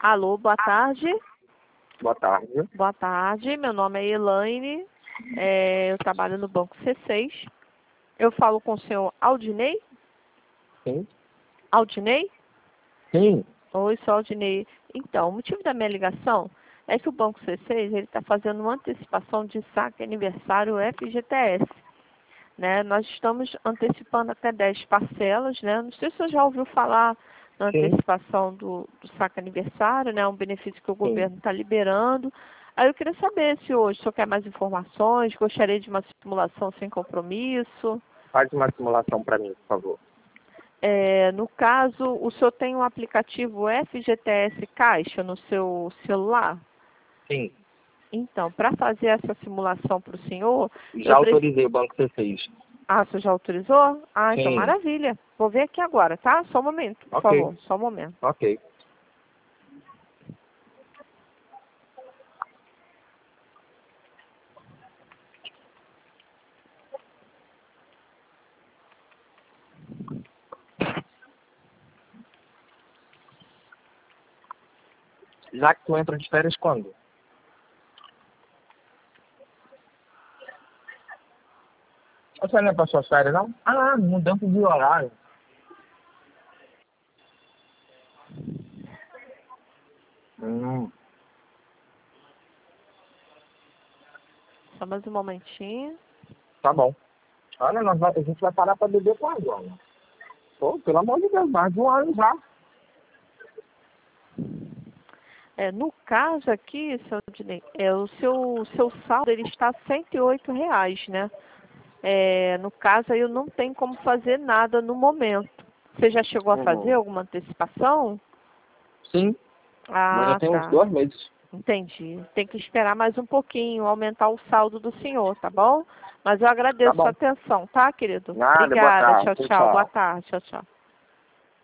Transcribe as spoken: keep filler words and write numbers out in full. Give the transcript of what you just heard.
Alô, boa tarde. Boa tarde. Boa tarde, meu nome é Elaine, é, eu trabalho no Banco C seis. Eu falo com o senhor Aldinei? Sim. Aldinei? Sim. Oi, sou Aldinei. Então, o motivo da minha ligação é que o Banco C seis está fazendo uma antecipação de saque aniversário F G T S. Né? Nós estamos antecipando até dez parcelas, né? Não sei se você já ouviu falar na Sim. antecipação do, do saque aniversário, né? Um benefício que o Sim. governo está liberando. Aí eu queria saber se hoje o senhor quer mais informações, gostaria de uma simulação sem compromisso. Faz uma simulação para mim, por favor. É, no caso, o senhor tem um aplicativo F G T S Caixa no seu celular? Sim. Então, para fazer essa simulação para o senhor... Já autorizei o Banco C seis. Ah, você já autorizou? Ah, então Sim. maravilha. Vou ver aqui agora, tá? Só um momento, por Ok. favor. Só um momento. Ok. Já que tu entra de férias quando? Você não é para suas férias, não? Ah, mudança de horário. Hum, Só mais um momentinho. tá bom. Olha, nós vai, a gente vai parar para beber com agora. Pô, pelo amor de Deus, mais de um ano já. É, no caso aqui, seu Dinei, é, o seu, seu saldo ele está cento e oito reais, né? É, no caso aí eu não tenho como fazer nada no momento. Você já chegou a fazer Uhum. alguma antecipação? Sim, mas já Ah, tem uns tá. dois meses. Entendi. Tem que esperar mais um pouquinho, aumentar o saldo do senhor, tá bom? Mas eu Tá agradeço a sua bom. atenção, tá, querido? Nada, boa Obrigada. tarde. Tchau, Tchau, tchau. Boa tchau. tarde. Tchau, tchau.